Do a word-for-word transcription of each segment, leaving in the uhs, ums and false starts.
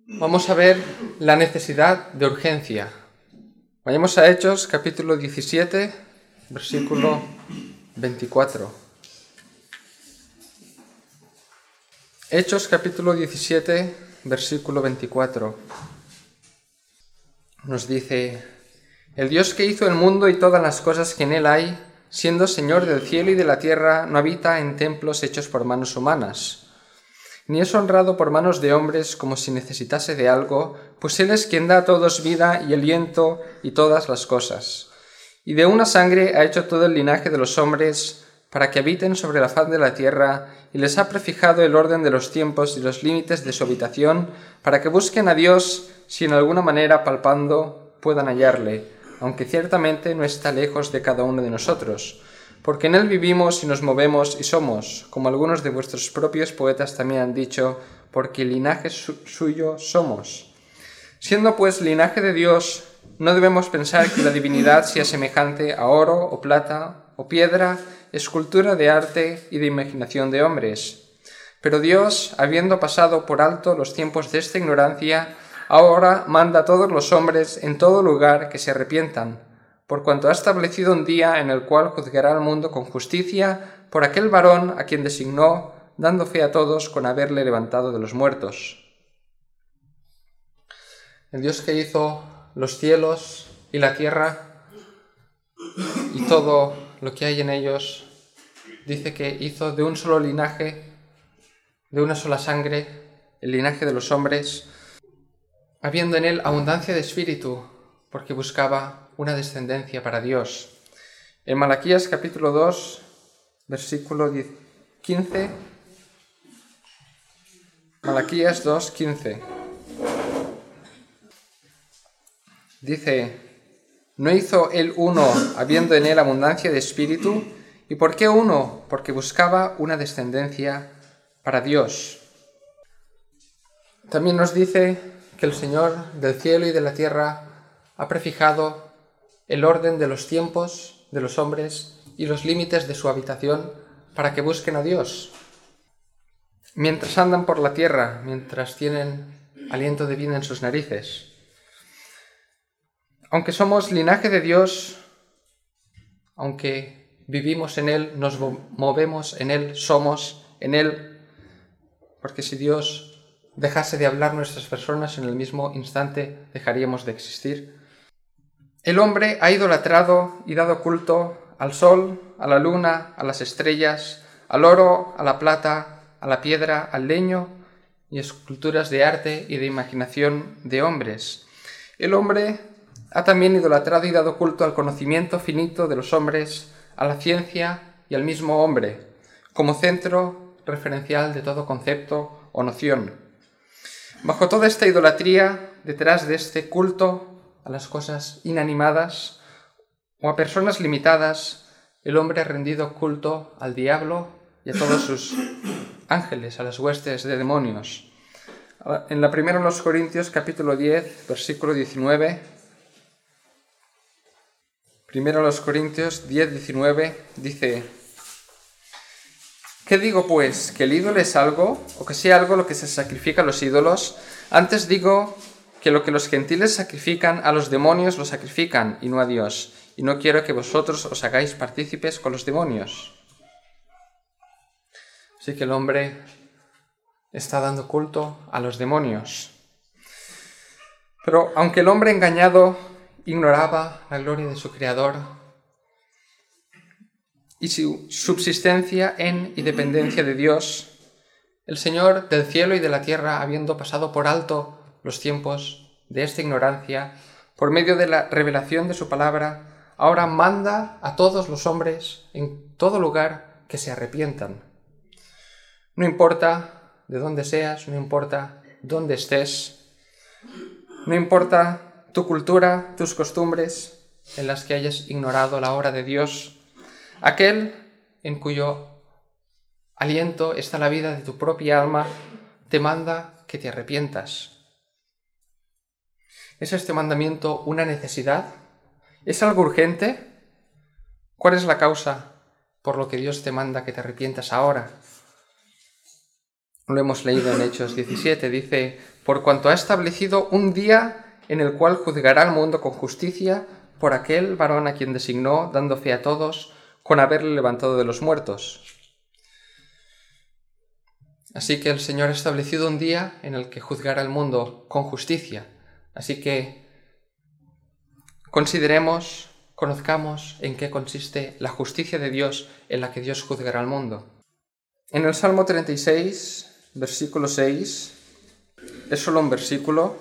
Vamos a ver la necesidad de urgencia. Vayamos a Hechos, capítulo diecisiete, versículo veinticuatro. Hechos, capítulo diecisiete, versículo veinticuatro. Nos dice: el Dios que hizo el mundo y todas las cosas que en él hay, siendo Señor del cielo y de la tierra, no habita en templos hechos por manos humanas, ni es honrado por manos de hombres como si necesitase de algo, pues Él es quien da a todos vida y aliento y todas las cosas. Y de una sangre ha hecho todo el linaje de los hombres para que habiten sobre la faz de la tierra, y les ha prefijado el orden de los tiempos y los límites de su habitación, para que busquen a Dios, si en alguna manera palpando puedan hallarle, aunque ciertamente no está lejos de cada uno de nosotros. Porque en él vivimos y nos movemos y somos, como algunos de vuestros propios poetas también han dicho, porque linaje su- suyo somos. Siendo pues linaje de Dios, no debemos pensar que la divinidad sea semejante a oro o plata o piedra, escultura de arte y de imaginación de hombres. Pero Dios, habiendo pasado por alto los tiempos de esta ignorancia, ahora manda a todos los hombres en todo lugar que se arrepientan, por cuanto ha establecido un día en el cual juzgará al mundo con justicia por aquel varón a quien designó, dando fe a todos con haberle levantado de los muertos. El Dios que hizo los cielos y la tierra y todo lo que hay en ellos, dice que hizo de un solo linaje, de una sola sangre, el linaje de los hombres, habiendo en él abundancia de espíritu, porque buscaba una descendencia para Dios. En Malaquías capítulo dos, versículo quince, Malaquías dos, quince, dice: ¿no hizo él uno, habiendo en él abundancia de espíritu? ¿Y por qué uno? Porque buscaba una descendencia para Dios. También nos dice que el Señor del cielo y de la tierra ha prefijado el orden de los tiempos de los hombres y los límites de su habitación para que busquen a Dios. Mientras andan por la tierra, mientras tienen aliento de vida en sus narices. Aunque somos linaje de Dios, aunque vivimos en Él, nos movemos en Él, somos en Él, porque si Dios dejase de hablar nuestras personas, en el mismo instante dejaríamos de existir. El hombre ha idolatrado y dado culto al sol, a la luna, a las estrellas, al oro, a la plata, a la piedra, al leño y esculturas de arte y de imaginación de hombres. El hombre ha también idolatrado y dado culto al conocimiento finito de los hombres, a la ciencia y al mismo hombre, como centro referencial de todo concepto o noción. Bajo toda esta idolatría, detrás de este culto a las cosas inanimadas o a personas limitadas, el hombre ha rendido culto al diablo y a todos sus ángeles, a las huestes de demonios. En la primera de los Corintios, capítulo diez, versículo diecinueve, primero de los Corintios diez, diecinueve, dice: ¿qué digo pues? ¿Que el ídolo es algo? ¿O que sea algo lo que se sacrifica a los ídolos? Antes digo que lo que los gentiles sacrifican a los demonios lo sacrifican y no a Dios, y no quiero que vosotros os hagáis partícipes con los demonios. Así que el hombre está dando culto a los demonios. Pero aunque el hombre engañado ignoraba la gloria de su Creador y su subsistencia en y dependencia de Dios, el Señor del cielo y de la tierra, habiendo pasado por alto los tiempos de esta ignorancia, por medio de la revelación de su palabra, ahora manda a todos los hombres en todo lugar que se arrepientan. No importa de dónde seas, no importa dónde estés, no importa tu cultura, tus costumbres en las que hayas ignorado la obra de Dios, aquel en cuyo aliento está la vida de tu propia alma, te manda que te arrepientas. ¿Es este mandamiento una necesidad? ¿Es algo urgente? ¿Cuál es la causa por lo que Dios te manda que te arrepientas ahora? Lo hemos leído en Hechos diecisiete, dice: por cuanto ha establecido un día en el cual juzgará al mundo con justicia por aquel varón a quien designó, dando fe a todos, con haberle levantado de los muertos. Así que el Señor ha establecido un día en el que juzgará al mundo con justicia. Así que consideremos, conozcamos en qué consiste la justicia de Dios en la que Dios juzgará al mundo. En el Salmo treinta y seis, versículo seis, es solo un versículo,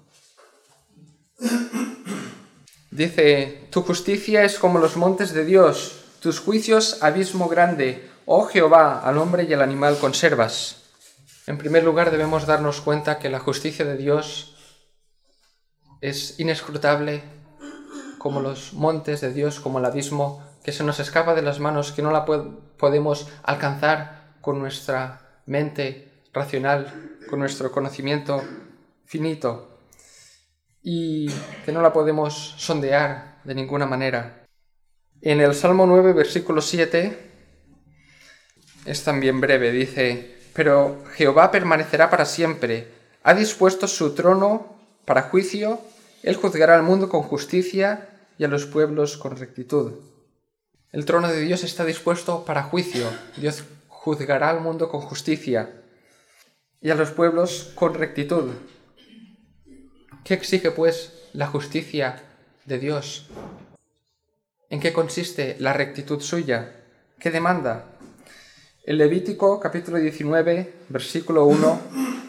dice: tu justicia es como los montes de Dios, tus juicios abismo grande, oh Jehová, al hombre y al animal conservas. En primer lugar, debemos darnos cuenta que la justicia de Dios es inescrutable, como los montes de Dios, como el abismo, que se nos escapa de las manos, que no la podemos alcanzar con nuestra mente racional, con nuestro conocimiento finito, y que no la podemos sondear de ninguna manera. En el Salmo nueve, versículo siete, es también breve, dice: pero Jehová permanecerá para siempre, ha dispuesto su trono para juicio, él juzgará al mundo con justicia y a los pueblos con rectitud. El trono de Dios está dispuesto para juicio, Dios juzgará al mundo con justicia y a los pueblos con rectitud. ¿Qué exige, pues, la justicia de Dios? ¿En qué consiste la rectitud suya? ¿Qué demanda? En Levítico capítulo diecinueve, versículo uno,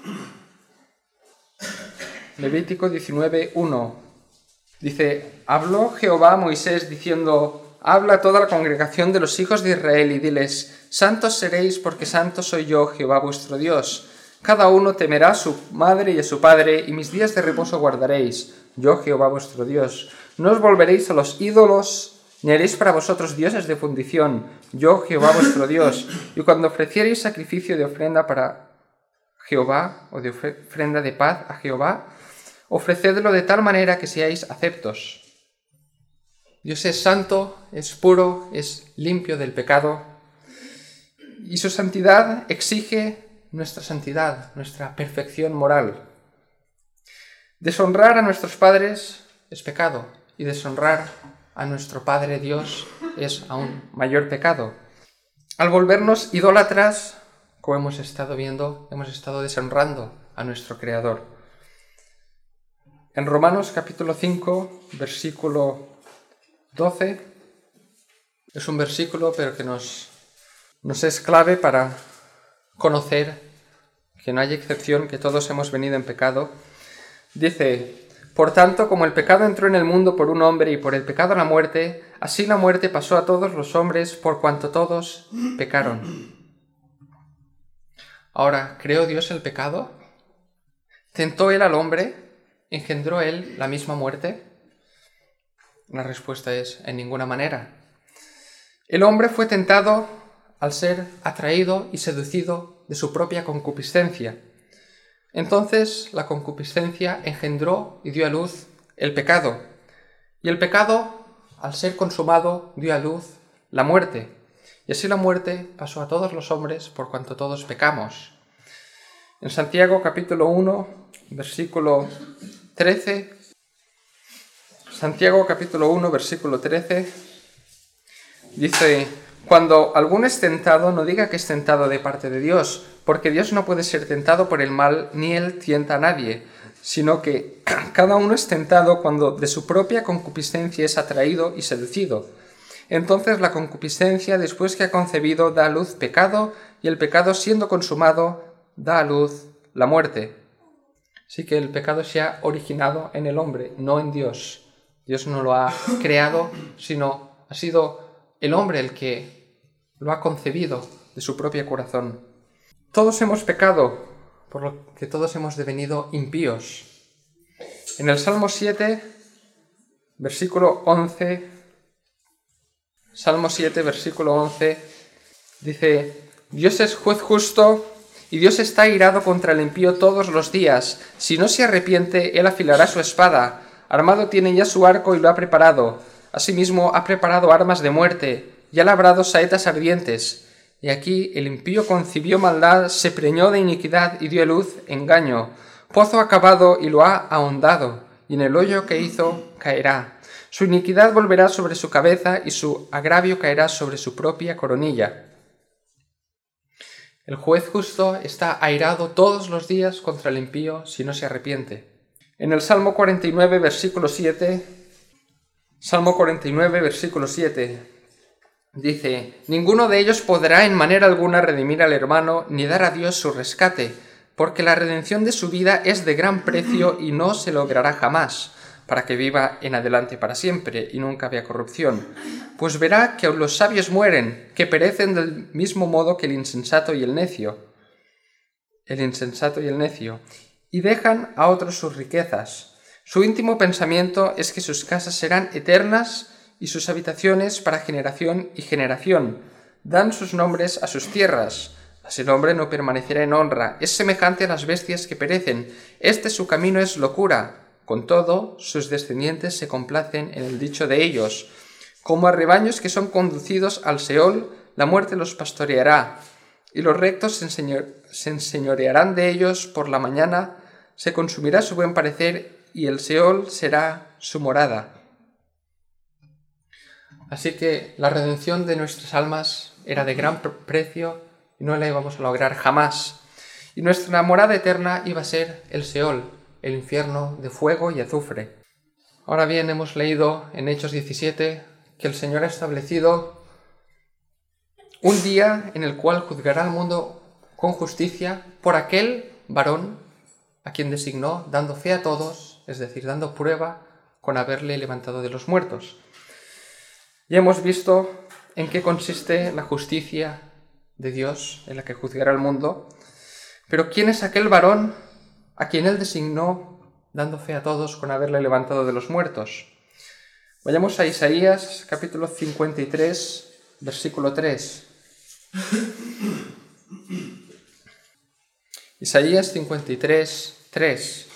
Levítico diecinueve, uno, dice: habló Jehová a Moisés diciendo: habla a toda la congregación de los hijos de Israel y diles: santos seréis porque santo soy yo, Jehová vuestro Dios. Cada uno temerá a su madre y a su padre, y mis días de reposo guardaréis, yo Jehová vuestro Dios. No os volveréis a los ídolos, ni haréis para vosotros dioses de fundición, yo Jehová vuestro Dios. Y cuando ofreciereis sacrificio de ofrenda para Jehová, o de ofrenda de paz a Jehová, ofrecedlo de tal manera que seáis aceptos. Dios es santo, es puro, es limpio del pecado, y su santidad exige nuestra santidad, nuestra perfección moral. Deshonrar a nuestros padres es pecado, y deshonrar a nuestro Padre Dios es aún mayor pecado. Al volvernos idólatras, como hemos estado viendo, hemos estado deshonrando a nuestro Creador. En Romanos capítulo cinco, versículo doce, es un versículo pero que nos, nos es clave para conocer que no hay excepción, que todos hemos venido en pecado. Dice: por tanto, como el pecado entró en el mundo por un hombre y por el pecado la muerte, así la muerte pasó a todos los hombres por cuanto todos pecaron. Ahora, ¿creó Dios el pecado? ¿Tentó él al hombre? ¿Engendró él la misma muerte? La respuesta es: en ninguna manera. El hombre fue tentado al ser atraído y seducido de su propia concupiscencia. Entonces la concupiscencia engendró y dio a luz el pecado. Y el pecado, al ser consumado, dio a luz la muerte. Y así la muerte pasó a todos los hombres por cuanto todos pecamos. En Santiago capítulo uno, versículo trece, Santiago capítulo uno, versículo trece, dice: cuando alguno es tentado, no diga que es tentado de parte de Dios, porque Dios no puede ser tentado por el mal, ni él tienta a nadie, sino que cada uno es tentado cuando de su propia concupiscencia es atraído y seducido. Entonces la concupiscencia, después que ha concebido, da a luz pecado, y el pecado, siendo consumado, da a luz la muerte. Así que el pecado se ha originado en el hombre, no en Dios. Dios no lo ha creado, sino ha sido el hombre el que lo ha concebido de su propio corazón. Todos hemos pecado, por lo que todos hemos devenido impíos. En el Salmo siete, versículo once, Salmo siete, versículo once, dice: Dios es juez justo y Dios está airado contra el impío todos los días. Si no se arrepiente, él afilará su espada. Armado tiene ya su arco y lo ha preparado. Asimismo ha preparado armas de muerte y ha labrado saetas ardientes. Y aquí el impío concibió maldad, se preñó de iniquidad y dio a luz engaño. Pozo ha cavado y lo ha ahondado, y en el hoyo que hizo caerá. Su iniquidad volverá sobre su cabeza y su agravio caerá sobre su propia coronilla. El juez justo está airado todos los días contra el impío si no se arrepiente. En el Salmo cuarenta y nueve, versículo siete, Salmo cuarenta y nueve, versículo siete, dice: «Ninguno de ellos podrá en manera alguna redimir al hermano, ni dar a Dios su rescate, porque la redención de su vida es de gran precio y no se logrará jamás, para que viva en adelante para siempre y nunca vea corrupción. Pues verá que aun los sabios mueren, que perecen del mismo modo que el insensato y el necio, el insensato y el necio, y dejan a otros sus riquezas. Su íntimo pensamiento es que sus casas serán eternas y sus habitaciones para generación y generación. Dan sus nombres a sus tierras. Mas el hombre no permanecerá en honra. Es semejante a las bestias que perecen. Este su camino es locura. Con todo, sus descendientes se complacen en el dicho de ellos. Como a rebaños que son conducidos al Seol, la muerte los pastoreará, y los rectos se, enseñor, se enseñorearán de ellos por la mañana, se consumirá su buen parecer, y el Seol será su morada». Así que la redención de nuestras almas era de gran precio y no la íbamos a lograr jamás. Y nuestra morada eterna iba a ser el Seol, el infierno de fuego y azufre. Ahora bien, hemos leído en Hechos diecisiete que el Señor ha establecido un día en el cual juzgará al mundo con justicia por aquel varón a quien designó, dando fe a todos, es decir, dando prueba con haberle levantado de los muertos. Ya hemos visto en qué consiste la justicia de Dios en la que juzgará al mundo, pero ¿quién es aquel varón a quien él designó, dando fe a todos con haberle levantado de los muertos? Vayamos a Isaías, capítulo cincuenta y tres, versículo tres. Isaías cincuenta y tres, tres.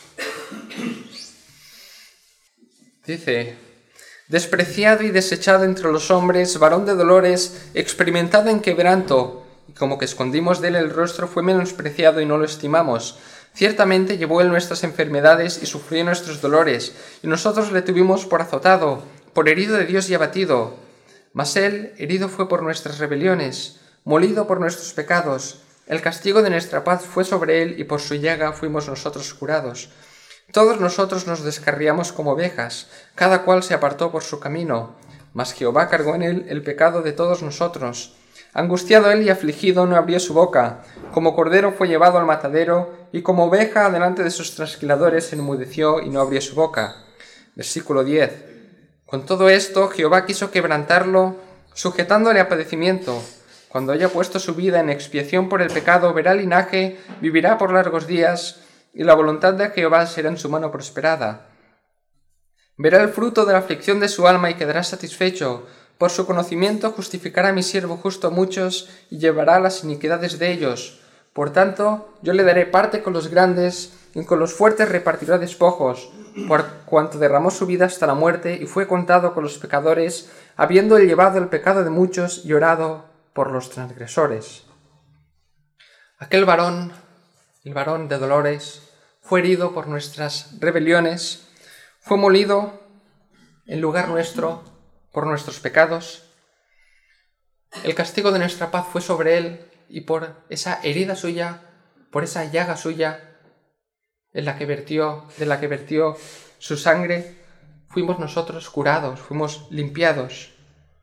Dice: «Despreciado y desechado entre los hombres, varón de dolores, experimentado en quebranto, y como que escondimos de él el rostro, fue menospreciado y no lo estimamos. Ciertamente llevó él nuestras enfermedades y sufrió nuestros dolores, y nosotros le tuvimos por azotado, por herido de Dios y abatido. Mas él herido fue por nuestras rebeliones, molido por nuestros pecados. El castigo de nuestra paz fue sobre él, y por su llaga fuimos nosotros curados. Todos nosotros nos descarriamos como ovejas, cada cual se apartó por su camino, mas Jehová cargó en él el pecado de todos nosotros. Angustiado él y afligido no abrió su boca, como cordero fue llevado al matadero, y como oveja delante de sus trasquiladores se enmudeció y no abrió su boca». Versículo diez. «Con todo esto Jehová quiso quebrantarlo, sujetándole a padecimiento. Cuando haya puesto su vida en expiación por el pecado, verá linaje, vivirá por largos días, y la voluntad de Jehová será en su mano prosperada. Verá el fruto de la aflicción de su alma y quedará satisfecho. Por su conocimiento justificará a mi siervo justo a muchos y llevará las iniquidades de ellos. Por tanto, yo le daré parte con los grandes y con los fuertes repartirá despojos, por cuanto derramó su vida hasta la muerte y fue contado con los pecadores, habiendo él llevado el pecado de muchos y orado por los transgresores». Aquel varón, el varón de dolores, fue herido por nuestras rebeliones, fue molido en lugar nuestro por nuestros pecados. El castigo de nuestra paz fue sobre él, y por esa herida suya, por esa llaga suya, en la que vertió, de la que vertió su sangre, fuimos nosotros curados, fuimos limpiados.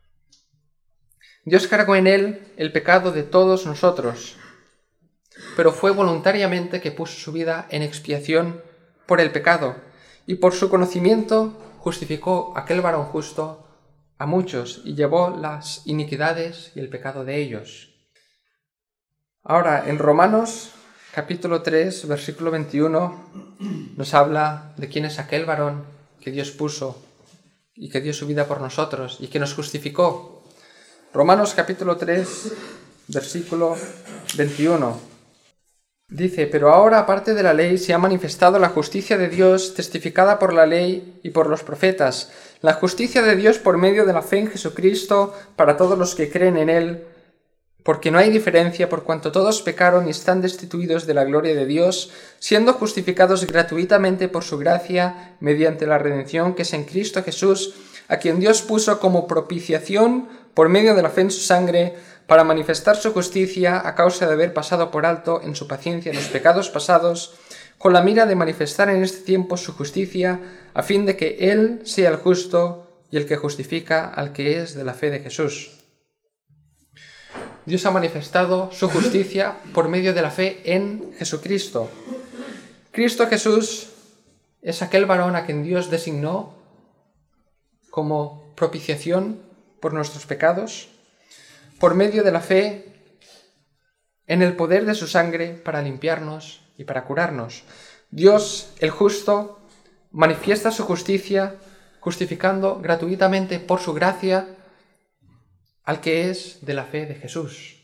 Dios cargó en él el pecado de todos nosotros, pero fue voluntariamente que puso su vida en expiación por el pecado, y por su conocimiento justificó aquel varón justo a muchos y llevó las iniquidades y el pecado de ellos. Ahora, en Romanos capítulo tres, versículo veintiuno, nos habla de quién es aquel varón que Dios puso y que dio su vida por nosotros y que nos justificó. Romanos capítulo tres, versículo veintiuno. Dice: «Pero ahora, aparte de la ley, se ha manifestado la justicia de Dios, testificada por la ley y por los profetas, la justicia de Dios por medio de la fe en Jesucristo para todos los que creen en él, porque no hay diferencia por cuanto todos pecaron y están destituidos de la gloria de Dios, siendo justificados gratuitamente por su gracia mediante la redención que es en Cristo Jesús, a quien Dios puso como propiciación por medio de la fe en su sangre, para manifestar su justicia a causa de haber pasado por alto en su paciencia los pecados pasados, con la mira de manifestar en este tiempo su justicia, a fin de que Él sea el justo y el que justifica al que es de la fe de Jesús. Dios ha manifestado su justicia por medio de la fe en Jesucristo. Cristo Jesús es aquel varón a quien Dios designó como propiciación por nuestros pecados, por medio de la fe en el poder de su sangre para limpiarnos y para curarnos. Dios, el justo, manifiesta su justicia justificando gratuitamente por su gracia al que es de la fe de Jesús.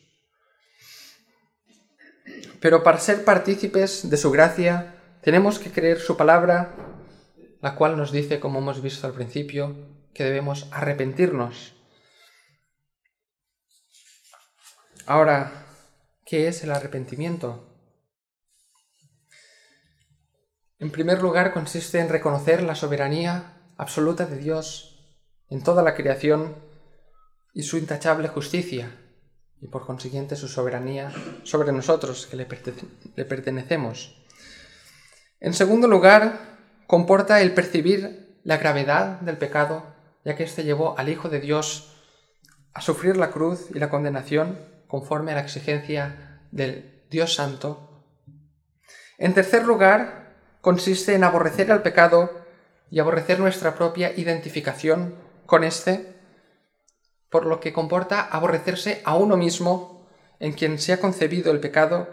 Pero para ser partícipes de su gracia tenemos que creer su palabra, la cual nos dice, como hemos visto al principio, que debemos arrepentirnos. Ahora, ¿qué es el arrepentimiento? En primer lugar, consiste en reconocer la soberanía absoluta de Dios en toda la creación y su intachable justicia, y por consiguiente su soberanía sobre nosotros, que le, pertene- le pertenecemos. En segundo lugar, comporta el percibir la gravedad del pecado, ya que éste llevó al Hijo de Dios a sufrir la cruz y la condenación conforme a la exigencia del Dios Santo. En tercer lugar, consiste en aborrecer el pecado y aborrecer nuestra propia identificación con éste, por lo que comporta aborrecerse a uno mismo en quien se ha concebido el pecado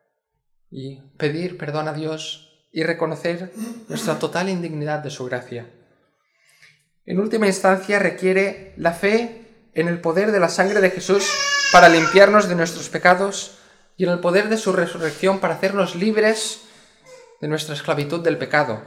y pedir perdón a Dios y reconocer nuestra total indignidad de su gracia. En última instancia, requiere la fe en el poder de la sangre de Jesús para limpiarnos de nuestros pecados y en el poder de su resurrección para hacernos libres de nuestra esclavitud del pecado.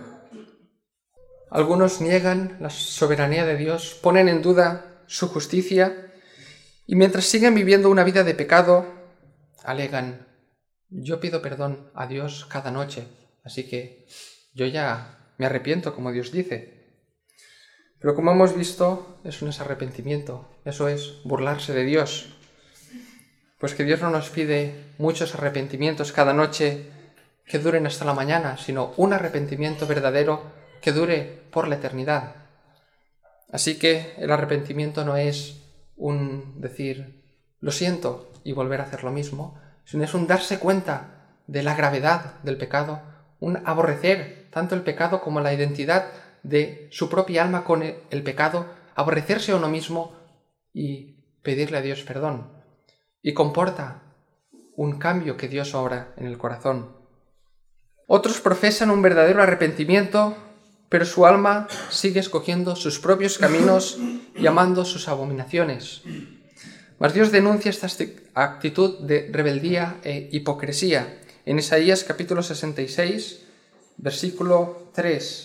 Algunos niegan la soberanía de Dios, ponen en duda su justicia, y mientras siguen viviendo una vida de pecado, alegan: yo pido perdón a Dios cada noche, así que yo ya me arrepiento, como Dios dice. Pero como hemos visto, eso no es arrepentimiento, eso es burlarse de Dios. Pues que Dios no nos pide muchos arrepentimientos cada noche que duren hasta la mañana, sino un arrepentimiento verdadero que dure por la eternidad. Así que el arrepentimiento no es un decir lo siento y volver a hacer lo mismo, sino es un darse cuenta de la gravedad del pecado, un aborrecer tanto el pecado como la identidad de su propia alma con el pecado, aborrecerse a uno mismo y pedirle a Dios perdón. Y comporta un cambio que Dios obra en el corazón. Otros profesan un verdadero arrepentimiento, pero su alma sigue escogiendo sus propios caminos y amando sus abominaciones. Mas Dios denuncia esta actitud de rebeldía e hipocresía en Isaías capítulo sesenta y seis, versículo tres.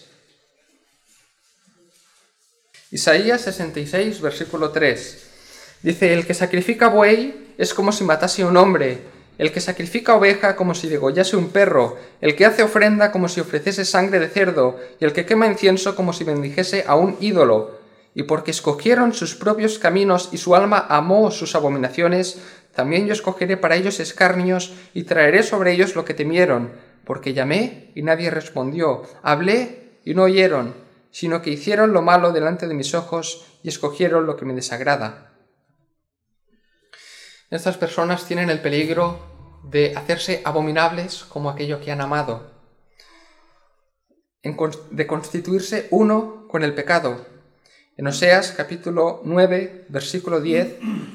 Isaías sesenta y seis, versículo tres. Dice: el que sacrifica buey es como si matase a un hombre, el que sacrifica oveja como si degollase un perro, el que hace ofrenda como si ofreciese sangre de cerdo, y el que quema incienso como si bendijese a un ídolo. Y porque escogieron sus propios caminos y su alma amó sus abominaciones, también yo escogeré para ellos escarnios y traeré sobre ellos lo que temieron, porque llamé y nadie respondió, hablé y no oyeron, sino que hicieron lo malo delante de mis ojos y escogieron lo que me desagrada. Estas personas tienen el peligro de hacerse abominables como aquello que han amado, de constituirse uno con el pecado. En Oseas capítulo nueve, versículo diez,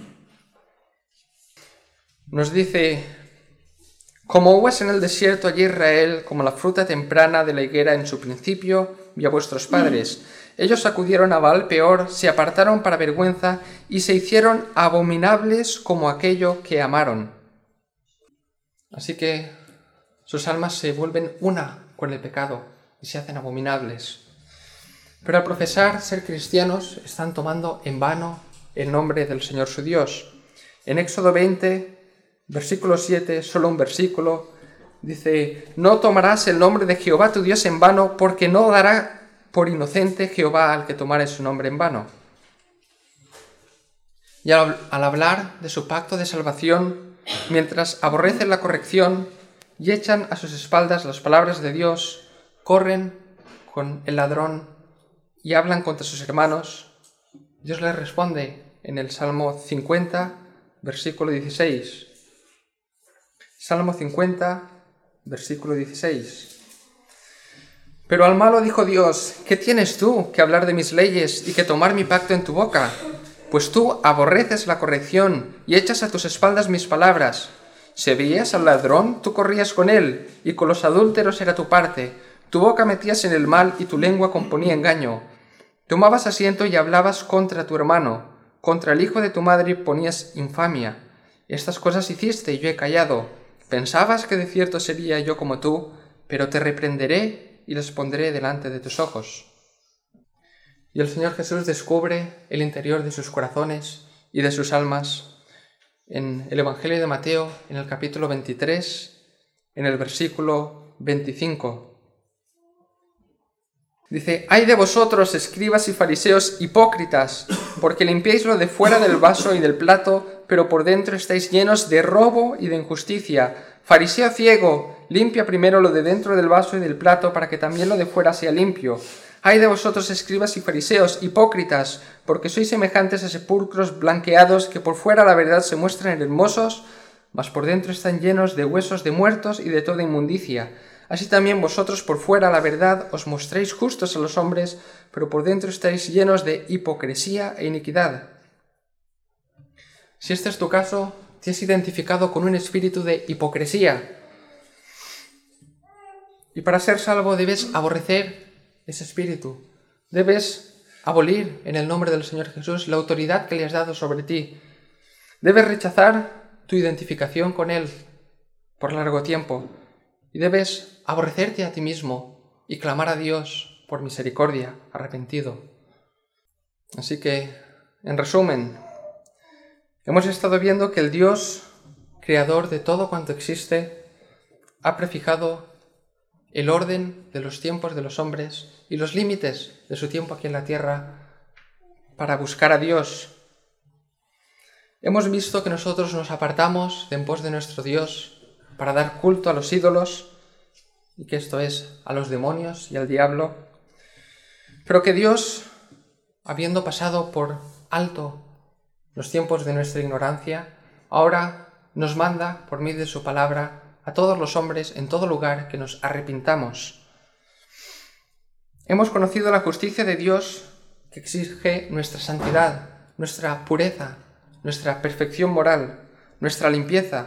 nos dice: como uvas en el desierto allí Israel, como la fruta temprana de la higuera en su principio, vi a vuestros padres. Ellos acudieron a Baal Peor, se apartaron para vergüenza y se hicieron abominables como aquello que amaron. Así que sus almas se vuelven una con el pecado y se hacen abominables. Pero al profesar ser cristianos están tomando en vano el nombre del Señor su Dios. En Éxodo veinte, versículo siete, solo un versículo, dice: no tomarás el nombre de Jehová tu Dios en vano, porque no dará por inocente Jehová al que tomare su nombre en vano. Y al, al hablar de su pacto de salvación, mientras aborrecen la corrección y echan a sus espaldas las palabras de Dios, corren con el ladrón y hablan contra sus hermanos, Dios les responde en el Salmo cincuenta, versículo dieciséis. Salmo cincuenta, versículo dieciséis. Pero al malo dijo Dios: ¿qué tienes tú que hablar de mis leyes y que tomar mi pacto en tu boca? Pues tú aborreces la corrección y echas a tus espaldas mis palabras. Si veías al ladrón, tú corrías con él, y con los adúlteros era tu parte. Tu boca metías en el mal y tu lengua componía engaño. Tomabas asiento y hablabas contra tu hermano. Contra el hijo de tu madre ponías infamia. Estas cosas hiciste y yo he callado. Pensabas que de cierto sería yo como tú, pero te reprenderé y les pondré delante de tus ojos. Y el Señor Jesús descubre el interior de sus corazones y de sus almas en el Evangelio de Mateo, en el capítulo veintitrés, en el versículo veinticinco. Dice: «Ay de vosotros, escribas y fariseos hipócritas, porque limpiáis lo de fuera del vaso y del plato, pero por dentro estáis llenos de robo y de injusticia. Fariseo ciego, limpia primero lo de dentro del vaso y del plato, para que también lo de fuera sea limpio. Ay de vosotros, escribas y fariseos hipócritas, porque sois semejantes a sepulcros blanqueados que por fuera la verdad se muestran hermosos, mas por dentro están llenos de huesos de muertos y de toda inmundicia. Así también vosotros por fuera la verdad os mostréis justos a los hombres, pero por dentro estáis llenos de hipocresía e iniquidad». Si este es tu caso, te has identificado con un espíritu de hipocresía. Y para ser salvo debes aborrecer ese espíritu. Debes abolir en el nombre del Señor Jesús la autoridad que le has dado sobre ti. Debes rechazar tu identificación con Él por largo tiempo. Y debes aborrecerte a ti mismo y clamar a Dios por misericordia, arrepentido. Así que, en resumen, hemos estado viendo que el Dios, creador de todo cuanto existe, ha prefijado el orden de los tiempos de los hombres y los límites de su tiempo aquí en la tierra para buscar a Dios. Hemos visto que nosotros nos apartamos de en pos de nuestro Dios para dar culto a los ídolos, y que esto es a los demonios y al diablo, pero que Dios, habiendo pasado por alto los tiempos de nuestra ignorancia, ahora nos manda por medio de su palabra a todos los hombres en todo lugar que nos arrepintamos. Hemos conocido la justicia de Dios, que exige nuestra santidad, nuestra pureza, nuestra perfección moral, nuestra limpieza.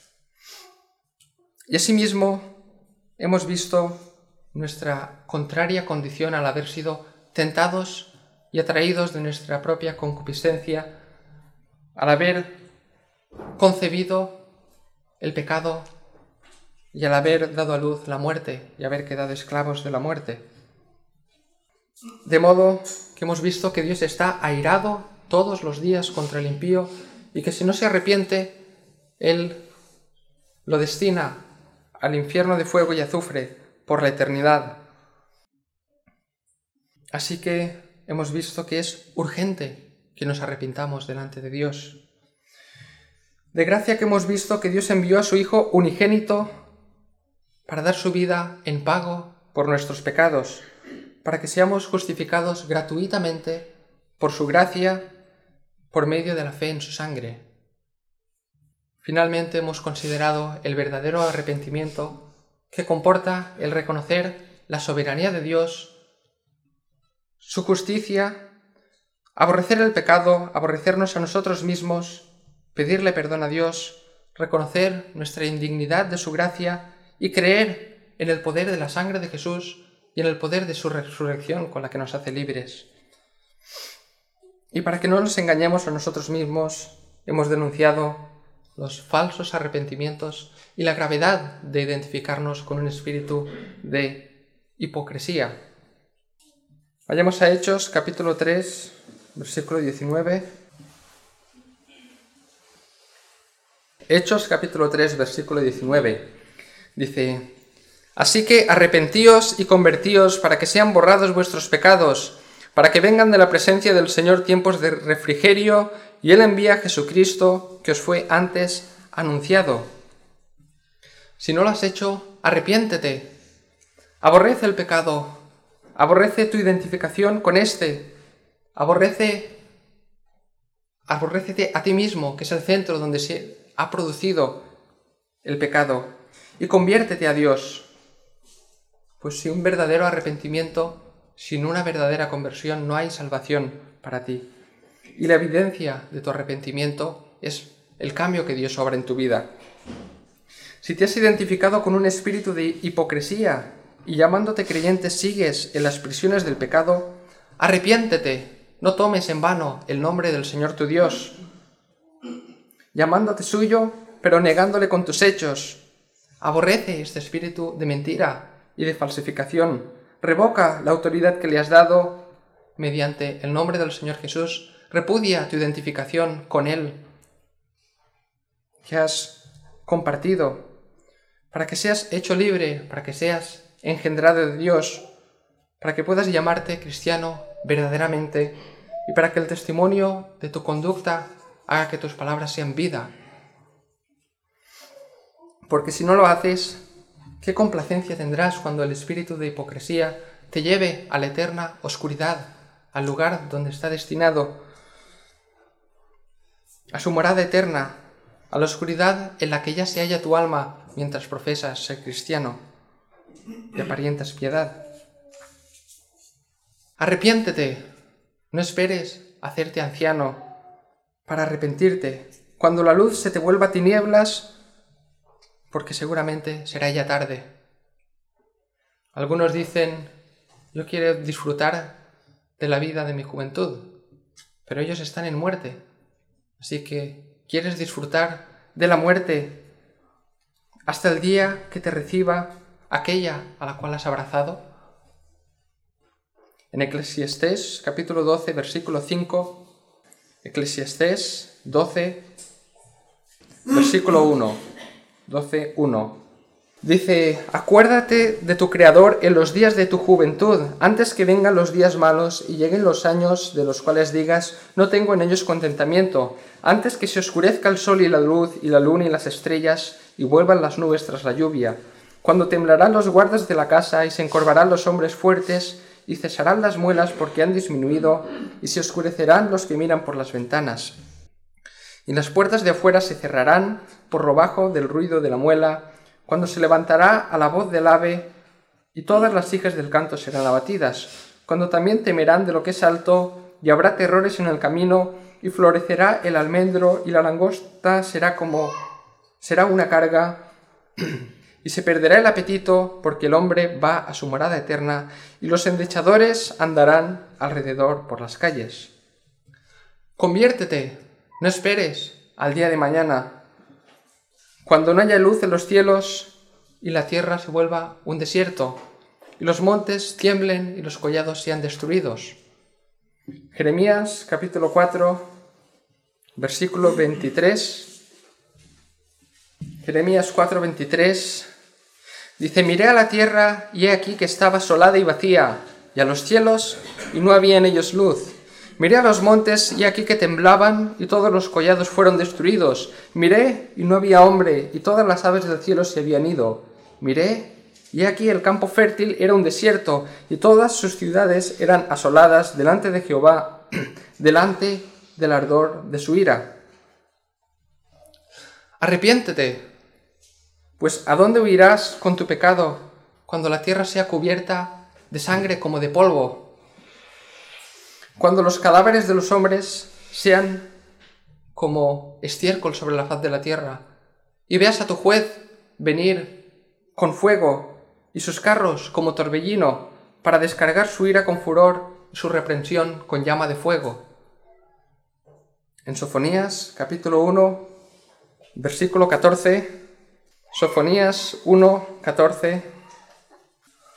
Y asimismo hemos visto nuestra contraria condición al haber sido tentados y atraídos de nuestra propia concupiscencia, al haber concebido el pecado y al haber dado a luz la muerte y haber quedado esclavos de la muerte. De modo que hemos visto que Dios está airado todos los días contra el impío y que si no se arrepiente, Él lo destina al infierno de fuego y azufre por la eternidad. Así que hemos visto que es urgente que nos arrepintamos delante de Dios. De gracia que hemos visto que Dios envió a su Hijo unigénito para dar su vida en pago por nuestros pecados, para que seamos justificados gratuitamente por su gracia, por medio de la fe en su sangre. Finalmente hemos considerado el verdadero arrepentimiento, que comporta el reconocer la soberanía de Dios, su justicia, aborrecer el pecado, aborrecernos a nosotros mismos, pedirle perdón a Dios, reconocer nuestra indignidad de su gracia y creer en el poder de la sangre de Jesús y en el poder de su resurrección con la que nos hace libres. Y para que no nos engañemos a nosotros mismos, hemos denunciado los falsos arrepentimientos y la gravedad de identificarnos con un espíritu de hipocresía. Vayamos a Hechos, capítulo tres, versículo diecinueve. Hechos capítulo tres, versículo diecinueve. Dice: Así que arrepentíos y convertíos para que sean borrados vuestros pecados, para que vengan de la presencia del Señor tiempos de refrigerio, y Él envía a Jesucristo, que os fue antes anunciado. Si no lo has hecho, arrepiéntete. Aborrece el pecado. Aborrece tu identificación con éste. Aborrece, aborrécete a ti mismo, que es el centro donde se ha producido el pecado. Y conviértete a Dios. Pues sin un verdadero arrepentimiento, sin una verdadera conversión, no hay salvación para ti. Y la evidencia de tu arrepentimiento es el cambio que Dios obra en tu vida. Si te has identificado con un espíritu de hipocresía y llamándote creyente sigues en las prisiones del pecado, arrepiéntete, no tomes en vano el nombre del Señor tu Dios, llamándote suyo, pero negándole con tus hechos. Aborrece este espíritu de mentira y de falsificación. Revoca la autoridad que le has dado mediante el nombre del Señor Jesús. Repudia tu identificación con Él que has compartido, para que seas hecho libre, para que seas engendrado de Dios, para que puedas llamarte cristiano verdaderamente y para que el testimonio de tu conducta haga que tus palabras sean vida. Porque si no lo haces, ¿qué complacencia tendrás cuando el espíritu de hipocresía te lleve a la eterna oscuridad, al lugar donde está destinado, a su morada eterna, a la oscuridad en la que ya se halla tu alma mientras profesas ser cristiano y aparentas piedad? Arrepiéntete, no esperes hacerte anciano para arrepentirte cuando la luz se te vuelva tinieblas, porque seguramente será ya tarde. Algunos dicen: yo quiero disfrutar de la vida de mi juventud, pero ellos están en muerte. Así que, ¿quieres disfrutar de la muerte hasta el día que te reciba aquella a la cual has abrazado? En Eclesiastés capítulo doce, versículo cinco, Eclesiastés doce, versículo uno, doce, uno. Dice: acuérdate de tu Creador en los días de tu juventud, antes que vengan los días malos y lleguen los años de los cuales digas: no tengo en ellos contentamiento, antes que se oscurezca el sol y la luz y la luna y las estrellas y vuelvan las nubes tras la lluvia, cuando temblarán los guardas de la casa y se encorvarán los hombres fuertes y cesarán las muelas porque han disminuido y se oscurecerán los que miran por las ventanas. Y las puertas de afuera se cerrarán por lo bajo del ruido de la muela, cuando se levantará a la voz del ave, y todas las hijas del canto serán abatidas, cuando también temerán de lo que es alto, y habrá terrores en el camino, y florecerá el almendro, y la langosta será como será una carga, y se perderá el apetito, porque el hombre va a su morada eterna, y los endechadores andarán alrededor por las calles. Conviértete, no esperes al día de mañana, cuando no haya luz en los cielos y la tierra se vuelva un desierto, y los montes tiemblen y los collados sean destruidos. Jeremías capítulo cuatro, versículo veintitrés. Jeremías cuatro, veintitrés. Dice: miré a la tierra y he aquí que estaba asolada y vacía, y a los cielos y no había en ellos luz. Miré a los montes y aquí que temblaban y todos los collados fueron destruidos. Miré y no había hombre y todas las aves del cielo se habían ido. Miré y aquí el campo fértil era un desierto y todas sus ciudades eran asoladas delante de Jehová, delante del ardor de su ira. Arrepiéntete, pues ¿a dónde huirás con tu pecado cuando la tierra sea cubierta de sangre como de polvo? Cuando los cadáveres de los hombres sean como estiércol sobre la faz de la tierra, y veas a tu juez venir con fuego y sus carros como torbellino para descargar su ira con furor y su reprensión con llama de fuego. En Sofonías capítulo uno, versículo catorce, Sofonías uno, catorce,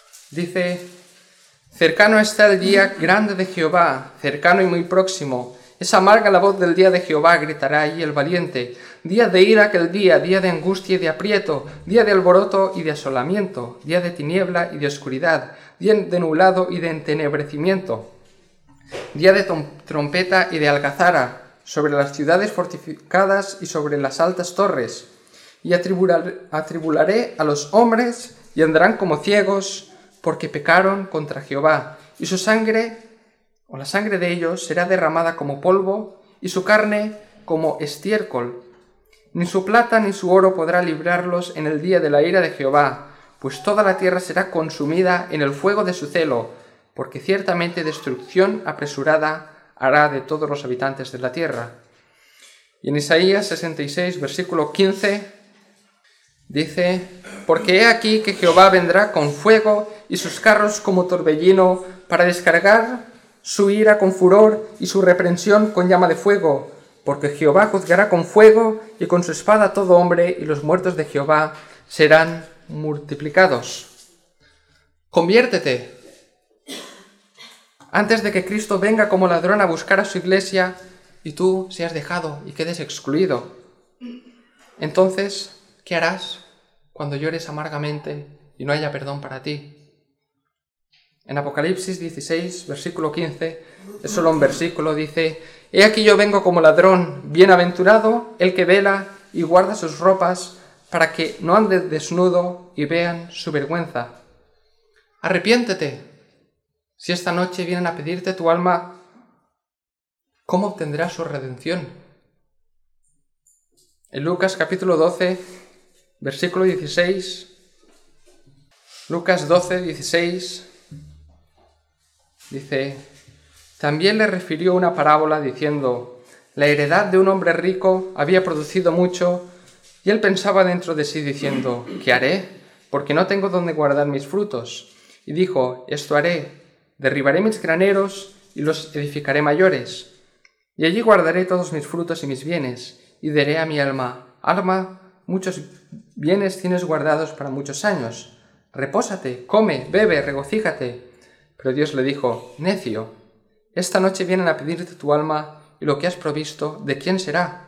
dice: cercano está el día grande de Jehová, cercano y muy próximo, Es amarga la voz del día de Jehová, gritará allí el valiente. Día de ira aquel día, día de angustia y de aprieto, día de alboroto y de asolamiento, día de tiniebla y de oscuridad, día de nublado y de entenebrecimiento, día de trompeta y de algazara, sobre las ciudades fortificadas y sobre las altas torres. Y atribularé, atribularé a los hombres y andarán como ciegos, porque pecaron contra Jehová, y su sangre, o la sangre de ellos, será derramada como polvo, y su carne como estiércol. Ni su plata ni su oro podrá librarlos en el día de la ira de Jehová, pues toda la tierra será consumida en el fuego de su celo, porque ciertamente destrucción apresurada hará de todos los habitantes de la tierra. Y en Isaías sesenta y seis, versículo quince, dice: porque he aquí que Jehová vendrá con fuego y sus carros como torbellino, para descargar su ira con furor y su reprensión con llama de fuego, porque Jehová juzgará con fuego y con su espada a todo hombre, y los muertos de Jehová serán multiplicados. Conviértete antes de que Cristo venga como ladrón a buscar a su iglesia y tú seas dejado y quedes excluido. Entonces, ¿qué harás cuando llores amargamente y no haya perdón para ti? En Apocalipsis dieciséis, versículo quince, es solo un versículo, dice: he aquí yo vengo como ladrón, bienaventurado el que vela y guarda sus ropas, para que no ande desnudo y vean su vergüenza. Arrepiéntete. Si esta noche vienen a pedirte tu alma, ¿cómo obtendrás su redención? En Lucas capítulo doce, versículo dieciséis, Lucas doce, dieciséis, dice: también le refirió una parábola diciendo: la heredad de un hombre rico había producido mucho, y él pensaba dentro de sí diciendo: ¿qué haré? Porque no tengo donde guardar mis frutos. Y dijo: esto haré, derribaré mis graneros y los edificaré mayores, y allí guardaré todos mis frutos y mis bienes, y diré a mi alma: alma, muchos bienes tienes guardados para muchos años, repósate, come, bebe, regocíjate. Pero Dios le dijo: necio, esta noche vienen a pedirte tu alma, y lo que has provisto, ¿de quién será?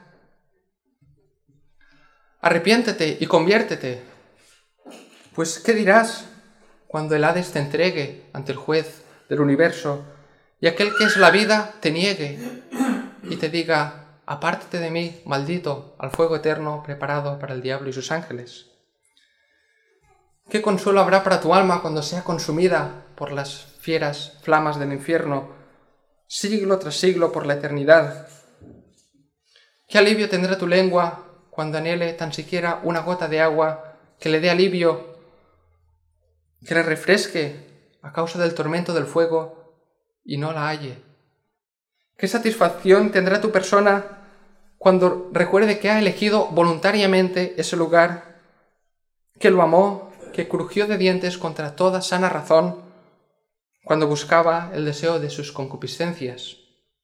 Arrepiéntete y conviértete. Pues, ¿qué dirás cuando el Hades te entregue ante el juez del universo, y aquel que es la vida te niegue y te diga: apártate de mí, maldito, al fuego eterno preparado para el diablo y sus ángeles? ¿Qué consuelo habrá para tu alma cuando sea consumida por las fieras flamas del infierno, siglo tras siglo por la eternidad? ¿Qué alivio tendrá tu lengua cuando anhele tan siquiera una gota de agua que le dé alivio, que le refresque a causa del tormento del fuego, y no la halle? ¿Qué satisfacción tendrá tu persona cuando recuerde que ha elegido voluntariamente ese lugar, que lo amó, que crujió de dientes contra toda sana razón cuando buscaba el deseo de sus concupiscencias?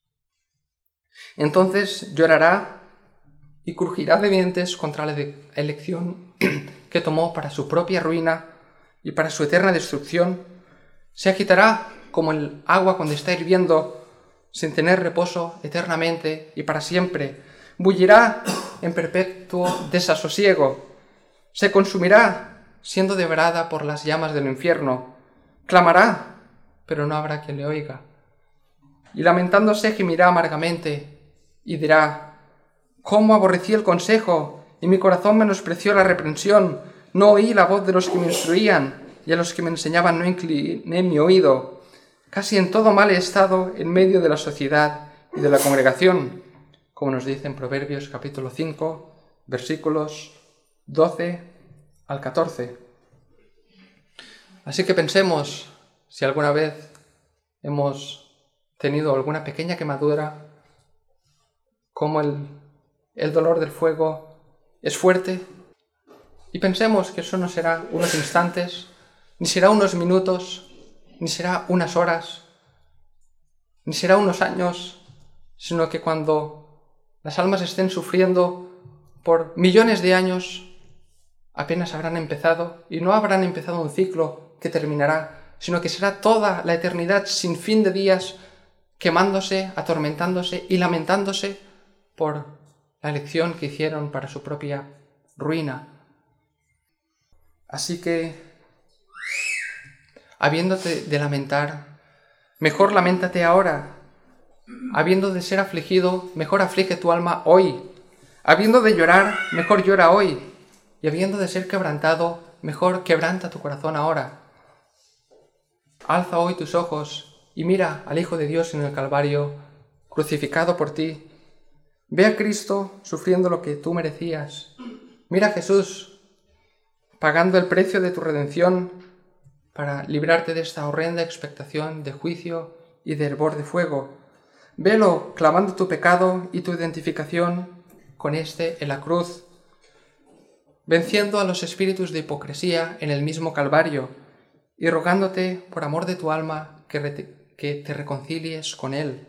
Entonces llorará y crujirá de dientes contra la elección que tomó para su propia ruina y para su eterna destrucción. Se agitará como el agua cuando está hirviendo, sin tener reposo eternamente y para siempre. Bullirá en perpetuo desasosiego. Se consumirá, siendo devorada por las llamas del infierno. Clamará, pero no habrá quien le oiga. Y lamentándose gemirá amargamente y dirá: ¿cómo aborrecí el consejo, y mi corazón menospreció la reprensión? No oí la voz de los que me instruían, y a los que me enseñaban no incliné mi oído. Casi en todo mal he estado en medio de la sociedad y de la congregación, como nos dice en Proverbios capítulo cinco, versículos doce al catorce. Así que pensemos si alguna vez hemos tenido alguna pequeña quemadura, cómo el, el dolor del fuego es fuerte, y pensemos que eso no será unos instantes, ni será unos minutos, ni será unas horas, ni será unos años, sino que cuando las almas estén sufriendo por millones de años, apenas habrán empezado, y no habrán empezado un ciclo que terminará, sino que será toda la eternidad sin fin de días quemándose, atormentándose y lamentándose por la elección que hicieron para su propia ruina. Así que, habiéndote de lamentar, mejor lamentate ahora. Habiendo de ser afligido, mejor aflige tu alma hoy. Habiendo de llorar, mejor llora hoy. Y habiendo de ser quebrantado, mejor quebranta tu corazón ahora. Alza hoy tus ojos y mira al Hijo de Dios en el Calvario, crucificado por ti. Ve a Cristo sufriendo lo que tú merecías. Mira a Jesús pagando el precio de tu redención para librarte de esta horrenda expectación de juicio y de hervor de fuego. Velo clamando tu pecado y tu identificación con este en la cruz, venciendo a los espíritus de hipocresía en el mismo Calvario y rogándote por amor de tu alma que, re- que te reconcilies con Él.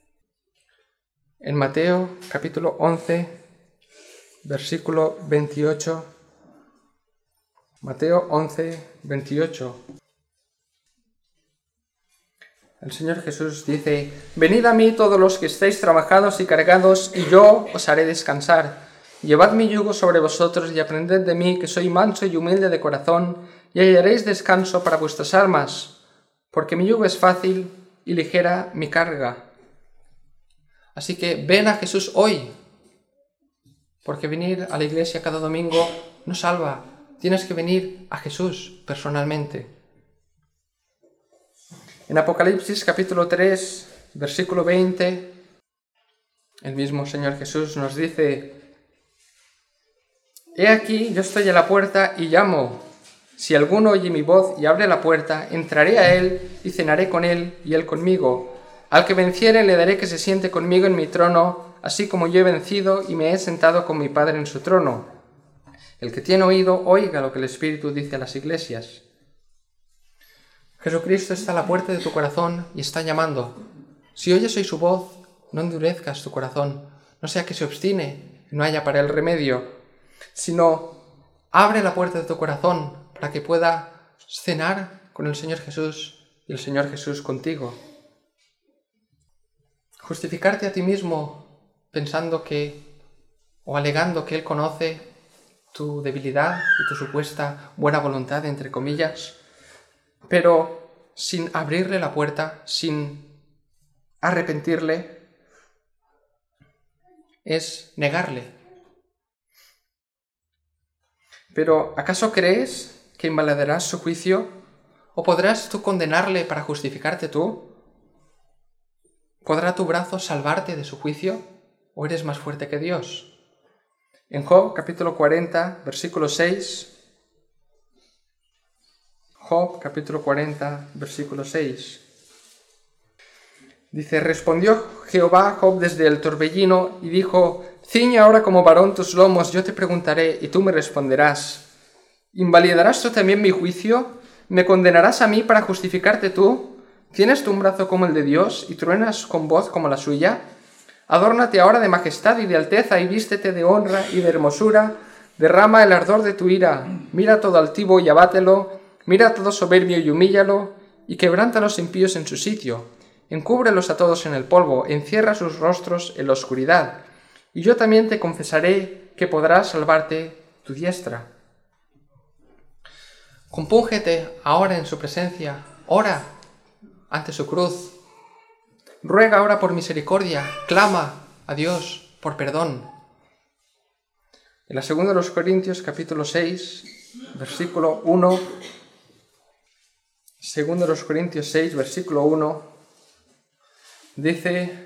En Mateo capítulo once, versículo veintiocho, Mateo once, veintiocho. El Señor Jesús dice: «Venid a mí todos los que estáis trabajados y cargados, y yo os haré descansar. Llevad mi yugo sobre vosotros y aprended de mí, que soy manso y humilde de corazón, y hallaréis descanso para vuestras almas, porque mi yugo es fácil y ligera mi carga». Así que ven a Jesús hoy, porque venir a la iglesia cada domingo no salva. Tienes que venir a Jesús personalmente. En Apocalipsis capítulo tres, versículo veinte, el mismo Señor Jesús nos dice: «He aquí, yo estoy a la puerta y llamo. Si alguno oye mi voz y abre la puerta, entraré a él y cenaré con él y él conmigo. Al que venciere le daré que se siente conmigo en mi trono, así como yo he vencido y me he sentado con mi Padre en su trono. El que tiene oído, oiga lo que el Espíritu dice a las iglesias». Jesucristo está a la puerta de tu corazón y está llamando. Si oyes hoy su voz, no endurezcas tu corazón, no sea que se obstine y no haya para él remedio, sino abre la puerta de tu corazón para que pueda cenar con el Señor Jesús y el Señor Jesús contigo. Justificarte a ti mismo pensando que o alegando que Él conoce tu debilidad y tu supuesta buena voluntad, entre comillas, pero sin abrirle la puerta, sin arrepentirle, es negarle. Pero ¿acaso crees que invalidarás su juicio? ¿O podrás tú condenarle para justificarte tú? ¿Podrá tu brazo salvarte de su juicio? ¿O eres más fuerte que Dios? En Job capítulo cuarenta, versículo seis, Job capítulo cuarenta, versículo seis. Dice: «Respondió Jehová a Job desde el torbellino y dijo: Ciñe ahora como varón tus lomos, yo te preguntaré y tú me responderás. ¿Invalidarás tú también mi juicio? ¿Me condenarás a mí para justificarte tú? ¿Tienes tú un brazo como el de Dios y truenas con voz como la suya? Adórnate ahora de majestad y de alteza y vístete de honra y de hermosura. Derrama el ardor de tu ira. Mira todo altivo y abátelo. Mira todo soberbio y humíllalo. Y quebranta a los impíos en su sitio. Encúbrelos a todos en el polvo. Encierra sus rostros en la oscuridad. Y yo también te confesaré que podrá salvarte tu diestra». Compúngete ahora en su presencia. Ora ante su cruz. Ruega ahora por misericordia. Clama a Dios por perdón. En la segunda de los Corintios, capítulo seis, versículo uno. Segunda de los Corintios seis, versículo uno. Dice: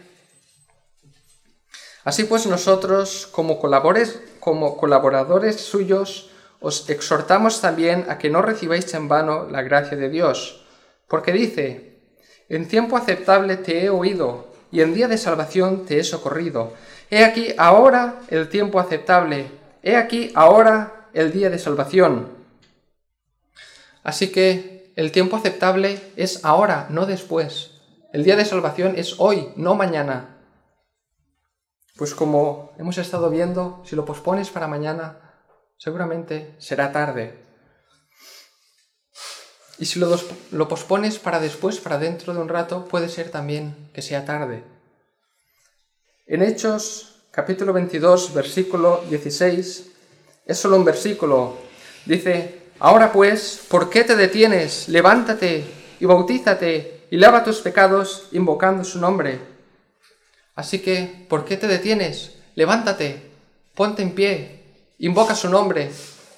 «Así pues nosotros, como colaboradores, como colaboradores suyos, os exhortamos también a que no recibáis en vano la gracia de Dios. Porque dice: En tiempo aceptable te he oído, y en día de salvación te he socorrido. He aquí ahora el tiempo aceptable, he aquí ahora el día de salvación». Así que el tiempo aceptable es ahora, no después. El día de salvación es hoy, no mañana. Pues como hemos estado viendo, si lo pospones para mañana, seguramente será tarde. Y si lo, dos, lo pospones para después, para dentro de un rato, puede ser también que sea tarde. En Hechos, capítulo veintidós, versículo dieciséis, es solo un versículo. Dice: ahora pues, ¿por qué te detienes? Levántate y bautízate y lava tus pecados invocando su nombre. Así que, ¿por qué te detienes? Levántate, ponte en pie, invoca su nombre.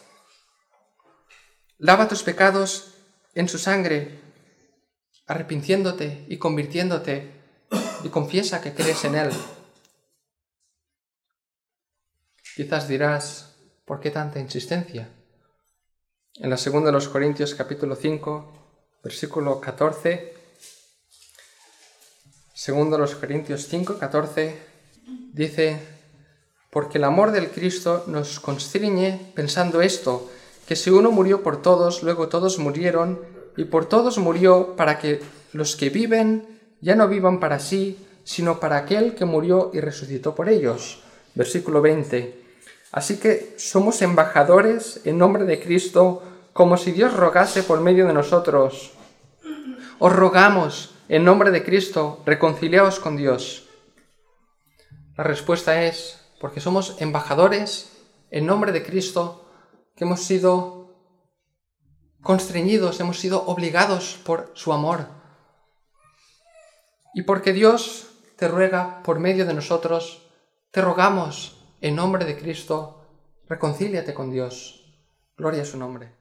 Lava tus pecados en su sangre, arrepintiéndote y convirtiéndote, y confiesa que crees en Él. Quizás dirás, ¿por qué tanta insistencia? En la segunda de los Corintios, capítulo cinco, versículo catorce, segundo de los Corintios cinco, catorce, dice: porque el amor del Cristo nos constriñe pensando esto, que si uno murió por todos, luego todos murieron, y por todos murió para que los que viven ya no vivan para sí, sino para aquel que murió y resucitó por ellos. Versículo veinte. Así que somos embajadores en nombre de Cristo, como si Dios rogase por medio de nosotros. Os rogamos en nombre de Cristo, reconciliaos con Dios. La respuesta es, porque somos embajadores en nombre de Cristo, que hemos sido constreñidos, hemos sido obligados por su amor. Y porque Dios te ruega por medio de nosotros, te rogamos en nombre de Cristo, reconcíliate con Dios. Gloria a su nombre.